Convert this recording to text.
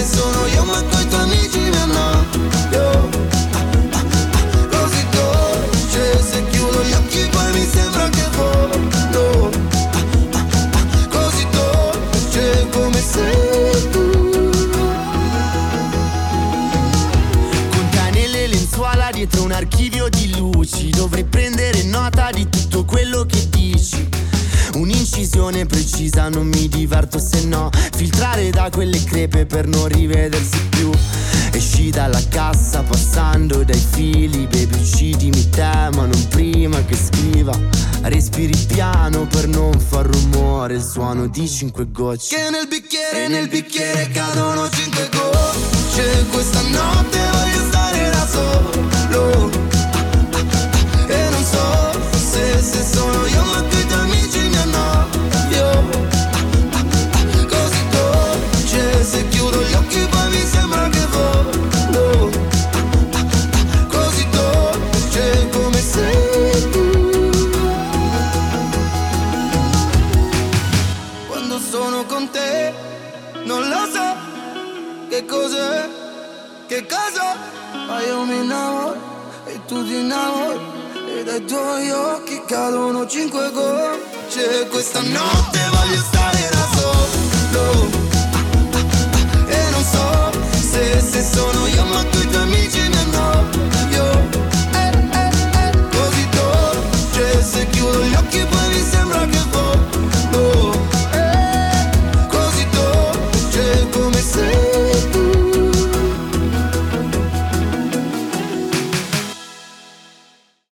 se sono io ma coi tuoi amici mi annoio. Così dolce, se chiudo gli occhi poi mi sembra che volo. Così dolce come sei tu. Conta nelle lenzuola dietro un archivio di luci. Dovrei prendere nota di tutto quello che dici. Un'incisione precisa, non mi diverto se no. Filtrare da quelle crepe per non rivedersi più. Esci dalla cassa passando dai fili. Baby uccidimi te ma non prima che scriva. Respiri piano per non far rumore. Il suono di 5 gocce che nel bicchiere cadono 5 gocce. Questa notte voglio stare da solo. E non so se sono io ma coi tuoi amici mi annoio. Così dolce, se chiudo gli occhi poi mi sembra che volo. Così dolce come sei tu. Quando sono con te non lo so che cos'è, che cosa, ma io mi innamoro e tu ti innamori. E dai tuoi occhi cadono 5 gocce. Questa notte voglio stare